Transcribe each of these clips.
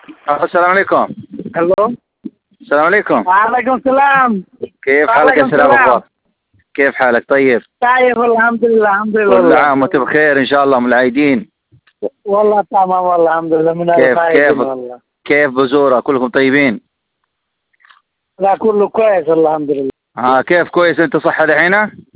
السلام عليكم. الو. السلام عليكم. وعليكم السلام. كيف حالك يا سلام أخبار؟ كيف حالك طيب؟ طيب الحمد لله الحمد لله. كل عام وانت بخير إن شاء الله من العايدين. والله تمام والله الحمد لله من الخير والله. كيف بزورة كلكم طيبين؟ لا كله كويس الحمد لله. كيف كويس انت صحة دحين؟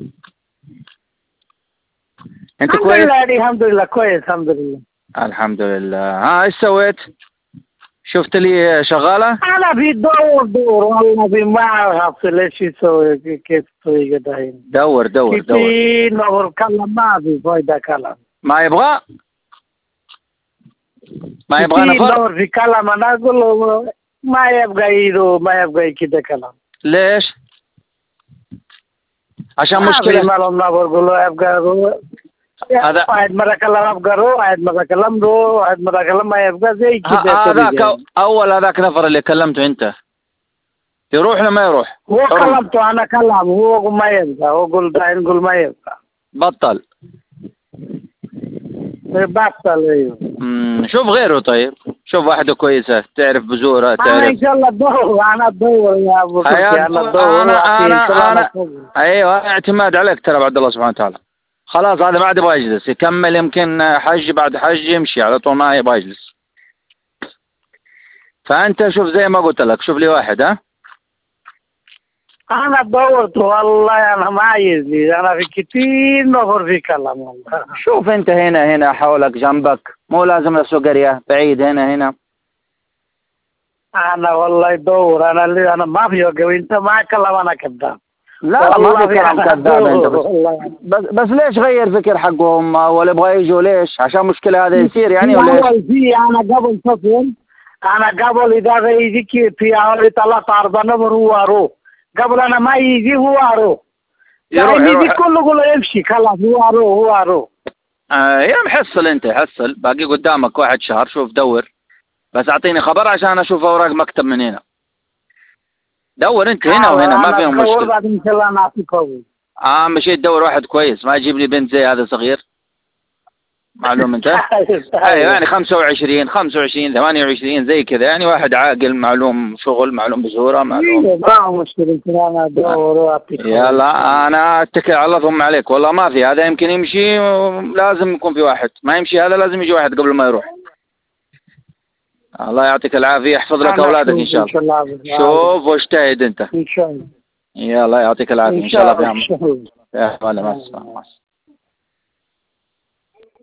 انت كويس؟ الحمد لله كويس الحمد لله. الحمد لله. ايش سويت؟ شفت لي شغالة؟ أنا في دور والله في ما أعرف ليش يسوي كيف يسوي كده هنا. دور في نور كلام ما في فايدة كلام. ما يبغى نفر؟ دور في كلام أنا أقول له ما يبغى كده كلام. ليش؟ عشان مشكلة. ما بقول له يبغى هذا واحد مرة كلام أبقره واحد مرة كلام رو واحد مرة كلام ما يبقى زي كده. هذاك أول هذاك نفر اللي كلمته أنت يروح ولا ما يروح؟ هو كلمته أنا كلام هو ما يبقى هو قول ما يبقى بطل. أيوه. شوف غيره طيب، شوف واحدة كويسة تعرف بزورة تعرف. أنا إن شاء الله أدور يا أبو سفيان أنا أدور. أيوه اعتماد عليك ترى بعد الله سبحانه وتعالى. خلاص هذا ما عاد يبغى يجلس، يكمل يمكن حج بعد حج يمشي على طول ما يبغى يجلس. فأنت شوف زي ما قلت لك شوف لي واحد. أنا دورت والله أنا ما يزيد أنا في كتير نفر في كلام والله. شوف أنت هنا حولك جنبك مو لازم لسوق قرية بعيد هنا. أنا والله دور أنا ما في وقت أنت ما كلام أنا كذاب. لا ما في كلام كذاب انت بس ليش غير فكر حقهم ولا يبغى يجوا ليش؟ عشان مشكلة هذا يصير يعني ولا ايش؟ أنا قبل صفين أنا قبل إذا يجي في أول 3-4 نفر هو أروح قبل أنا ما يجي هو أروح يجي كله يمشي خلاص هو أروح. يا محصل انت حصل باقي قدامك 1 شهر شوف دور بس اعطيني خبر عشان اشوف اوراق مكتب من هنا. دور انت هنا وهنا ما فيهم مشكلة. بعد ان شاء الله نعطيك مشيت دور واحد كويس ما يجيب لي بنت زي هذا صغير. معلوم انت؟ ايوه يعني 25 28 زي كذا يعني واحد عاقل معلوم شغل معلوم بزوره معلوم. ما مشكلة انا ادور واعطيك. يلا انا اتكل على الله ثم عليك والله ما في هذا يمكن يمشي لازم يكون في واحد ما يمشي هذا لازم يجي واحد قبل ما يروح. الله يعطيك العافية يحفظ لك أولادك إن شاء الله. شوف واجتهد أنت. إن شاء الله. يلا يعطيك العافية إن شاء الله. يا هلا مع السلامة.